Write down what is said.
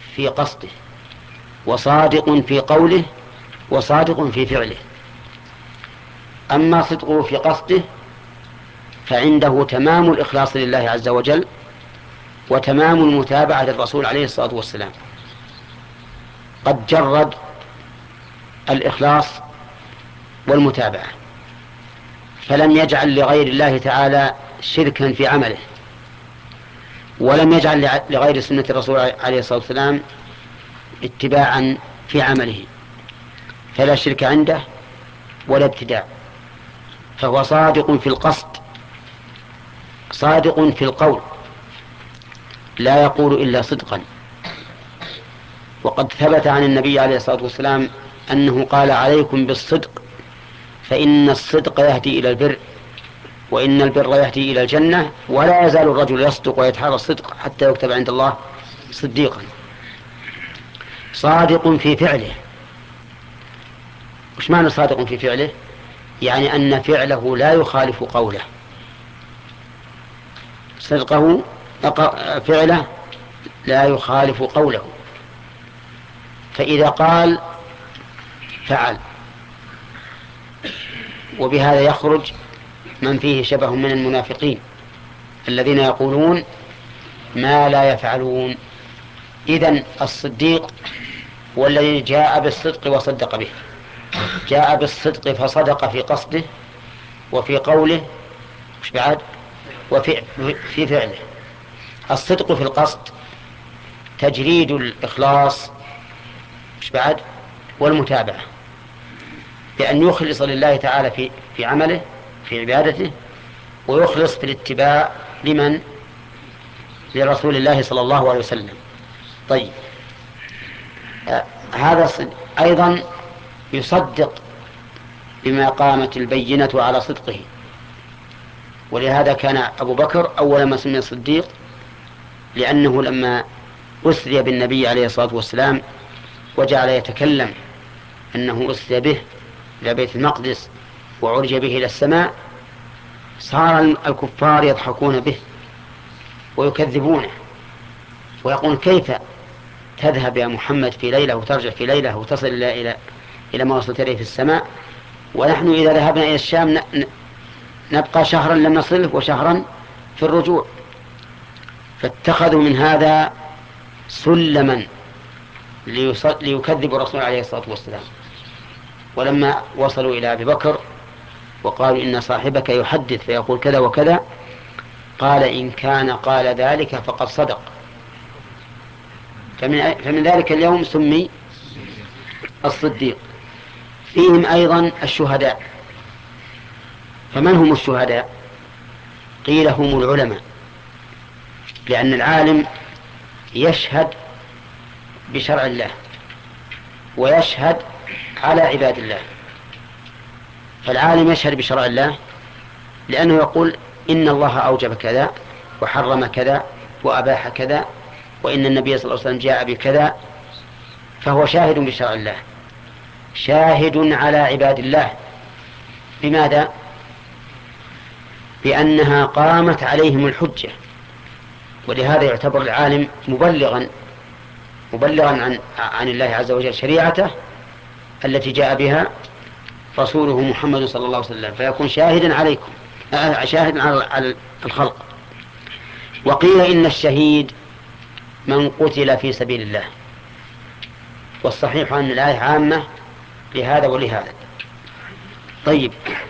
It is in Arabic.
في قصده، وصادق في قوله، وصادق في فعله. أما صدقه في قصده فعنده تمام الإخلاص لله عز وجل وتمام المتابعة للرسول عليه الصلاة والسلام. قد جرد الإخلاص والمتابعة، فلم يجعل لغير الله تعالى شركا في عمله، ولم يجعل لغير سنة الرسول عليه الصلاة والسلام اتباعا في عمله، فلا شرك عنده ولا ابتداع. فهو صادق في القصد، صادق في القول، لا يقول إلا صدقا. وقد ثبت عن النبي عليه الصلاة والسلام أنه قال: عليكم بالصدق فإن الصدق يهدي إلى البر، وإن البر يهدي إلى الجنة، ولا يزال الرجل يصدق ويتحرى الصدق حتى يكتب عند الله صديقا. صادق في فعله. وش معنى صادق في فعله؟ يعني أن فعله لا يخالف قوله. صدقه فعله لا يخالف قوله، فإذا قال فعل. وبهذا يخرج من فيه شبه من المنافقين الذين يقولون ما لا يفعلون. إذن الصديق هو الذي جاء بالصدق وصدق به، جاء بالصدق فصدق في قصده وفي قوله مش بعد وفي فعله. الصدق في القصد تجريد الإخلاص مش بعد والمتابعة، بأن يخلص لله تعالى في عمله في عبادته، ويخلص في الاتباع لمن؟ لرسول الله صلى الله عليه وسلم. طيب، هذا أيضا يصدق بما قامت البينة على صدقه. ولهذا كان أبو بكر أول ما سمي الصديق، لأنه لما أسري بالنبي عليه الصلاة والسلام وجعل يتكلم أنه أسري به إلى بيت المقدس وعرج به إلى السماء، صار الكفار يضحكون به ويكذبونه ويقول: كيف تذهب يا محمد في ليلة وترجع في ليلة وتصل إلى ما وصلت إليه في السماء، ونحن إذا ذهبنا إلى الشام نبقى شهرا لم نصله وشهرا في الرجوع. فاتخذوا من هذا سلما ليكذبوا الرسول عليه الصلاة والسلام. ولما وصلوا إلى أبي بكر وقالوا: إن صاحبك يحدث فيقول كذا وكذا، قال: إن كان قال ذلك فقد صدق. فمن ذلك اليوم سمي الصديق. فيهم أيضا الشهداء. فمن هم الشهداء؟ قيل: هم العلماء، لأن العالم يشهد بشرع الله ويشهد على عباد الله. فالعالم يشهد بشرع الله لأنه يقول: إن الله أوجب كذا وحرم كذا وأباح كذا، وإن النبي صلى الله عليه وسلم جاء بكذا. فهو شاهد بشرع الله، شاهد على عباد الله. بماذا؟ بأنها قامت عليهم الحجة. ولهذا يعتبر العالم مبلغا عن الله عز وجل شريعته التي جاء بها رسوله محمد صلى الله عليه وسلم، فيكون شاهدا عليكم، شاهدا على الخلق. وقيل إن الشهيد من قتل في سبيل الله، والصحيح أن الآية عامة لهذا ولهذا. طيب،